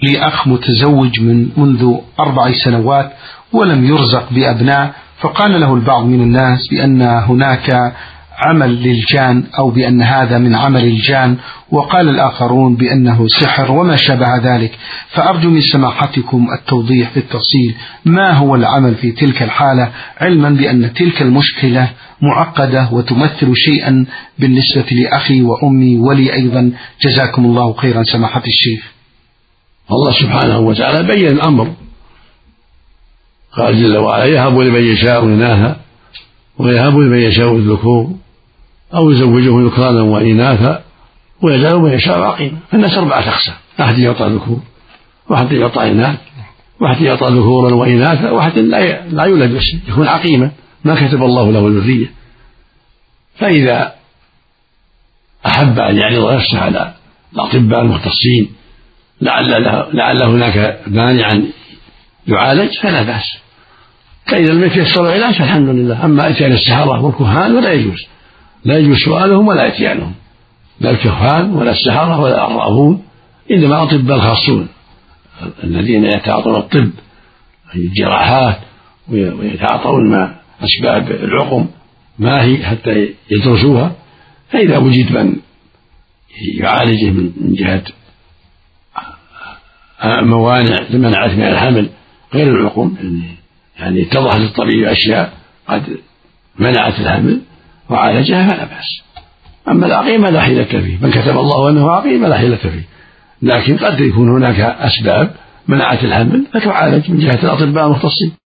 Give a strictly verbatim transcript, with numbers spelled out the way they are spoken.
لي أخ متزوج من منذ أربع سنوات ولم يرزق بأبناء، فقال له البعض من الناس بأن هناك عمل للجان أو بأن هذا من عمل الجان، وقال الآخرون بأنه سحر وما شابه ذلك. فأرجو من سماحتكم التوضيح بالتفصيل ما هو العمل في تلك الحالة، علما بأن تلك المشكلة معقدة وتمثل شيئا بالنسبة لأخي وأمي ولي أيضا. جزاكم الله خيرا سماحة الشيخ. الله سبحانه وتعالى بين الأمر، قال جل وعلا: يهب لمن يشاء إناثا ويهب لمن يشاء الذكور أو يزوجه ذكرانا وإناثا ويجعل من يشاء عقيما. فالناس أربعة أقسام: واحد يعطى ذكور، واحد يعطى إناث، واحد يعطى ذكورا وإناثا، واحد لا يولد بس يكون عقيما ما كتب الله له الذرية. فإذا أحب أن يعرض نفسه على الأطباء المختصين لعل, لعل هناك مانعا يعالج فلا بأس، فإذا لم يتيسر العلاج فالحمد لله. أما إتيان السحرة والكهان ولا يجوز، لا يجوز سؤالهم ولا إتيانهم، لا الكهان ولا السحرة ولا العرافون، إنما الأطباء الخاصون الذين يتعاطون الطب الجراحات ويتعاطون مع أسباب العقم ما هي حتى يدرسوها. فإذا وجد من يعالجه من جهة موانع منعت من الحمل غير العقم، يعني اتضح للطبيب أشياء قد منعت الحمل وعالجها فلا بأس. أما العقيم لا حيلة فيه، من كتب الله أنه عقيم لا حيلة فيه، لكن قد يكون هناك أسباب منعت الحمل فتعالج من جهة الأطباء المختصين.